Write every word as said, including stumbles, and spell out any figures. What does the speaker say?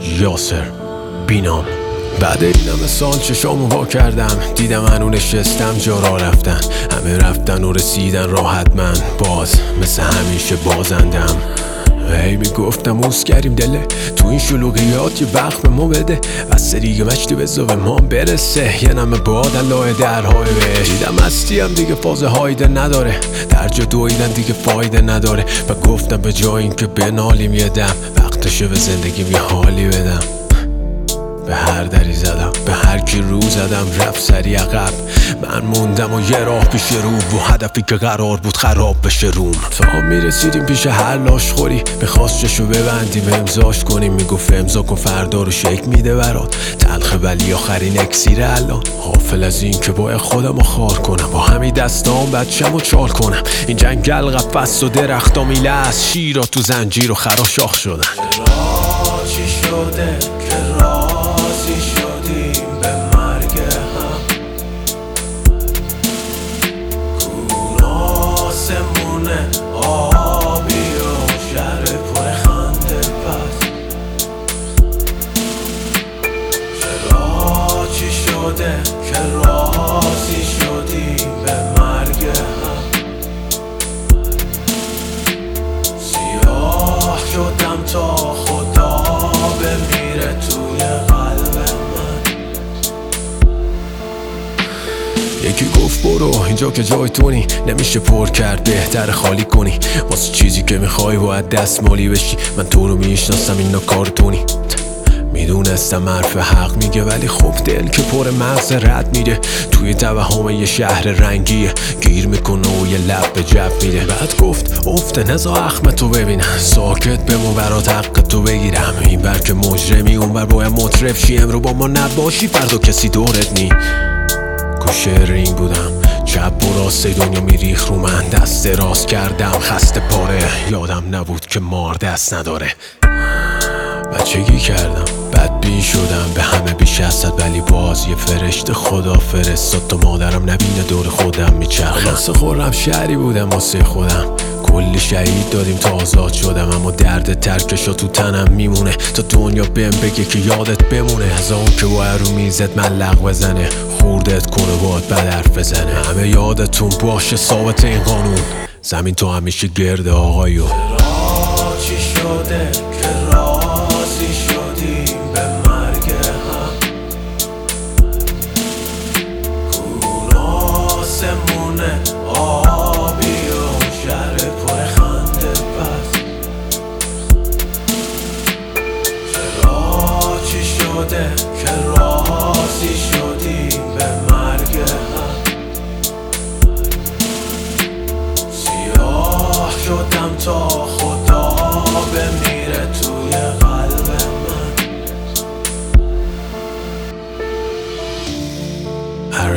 یاسر بینام. بعد این همه سال چشامو وا کردم، دیدم هنو نشستم جا را رفتن، همه رفتن و رسیدن راحت، من باز مثل همیشه بازندم. هی میگفتم اوس کریم دله تو این شلوغیات یه وقت به ما بده، بس دیگه مشتی بزا به ما برسه، یه نمه باد لای درهای بهش. دیدم هستیم دیگه فاز هایده نداره، در جا دویدن دیگه فایده نداره، و گفتم به جای این که بنالیم یه دم، وقتشه به زندگیم یه حالی بدم. به هر دری زدم، به هر کی رو زدم رفت سری عقب، من موندم و یه راه پیش رو و هدفی که قرار بود خراب بشه روم. تا میرسیدیم پیش هر لاش خوری، میخواست چشو ببندیم امضاش کنیم، میگفت امضا کن فردا رو شک میده برات، تلخه ولی آخرین اکسیر الان. غافل از این که باید خودم رو خار کنم، با همین دستام بچم و چال کنم، این جنگل قفص و درختا میله از شیرا تو زنجیر و خراشاخ شدن. چرا چی شده که راضی شدیم به مرگ هم، کون آسمونه آبی و شهر پر خنده پس. چرا چی شده که راضی شدیم به مرگ هم، سیاه شدم تا خدا بمیره توی قلب من. یکی گفت برو اینجا که جای تونی، نمیشه پر کرد بهتر خالی کنی، واسه چیزی که میخوای باید دستمالی بشی، من تو رو میشناسم اینا کارتونی. میدونستم حرف حق میگه ولی خب دل که پر مغز رد میره، توی توهم یه شهر رنگیه، گیر میکنه و یه لب به جب میره. بعد گفت افته نزا اخمتو ببینم، ساکت بمون برات حق تو بگیرم، این بر که مجرمی اون بر باید مطرف شی، امرو با ما نباشی فردا کسی دورت نی. کوشر این بودم چپ و راست دنیا میریخ رو من، دست راست کردم خسته پاره، یادم نبود که مار دست نداره. بچگی کردم بدبین شدم به همه بیش از صد، ولی باز یه فرشته خدا فرستاد تا مادرم نبینه دور خودم میچرخم. واسه خورم شهری بودم واسه خودم، کلی شهید دادیم تا آزاد شدم، اما درد ترکشا تو تنم میمونه تا دنیا بهم بگه که یادت بمونه، از اون که باید رو میزت ملق بزنه، خوردت کنه باید بد حرف بزنه، همه یادتون باشه ثابت این قانون، زمین تو همیشه گرده آقایو. چرا چی شده که راضی شدیم به مرگ هم، کون آسمونه آبی و شهر پر خنده پس. چرا چی شده که راضی شدیم به مرگ هم، سیاه شدم تا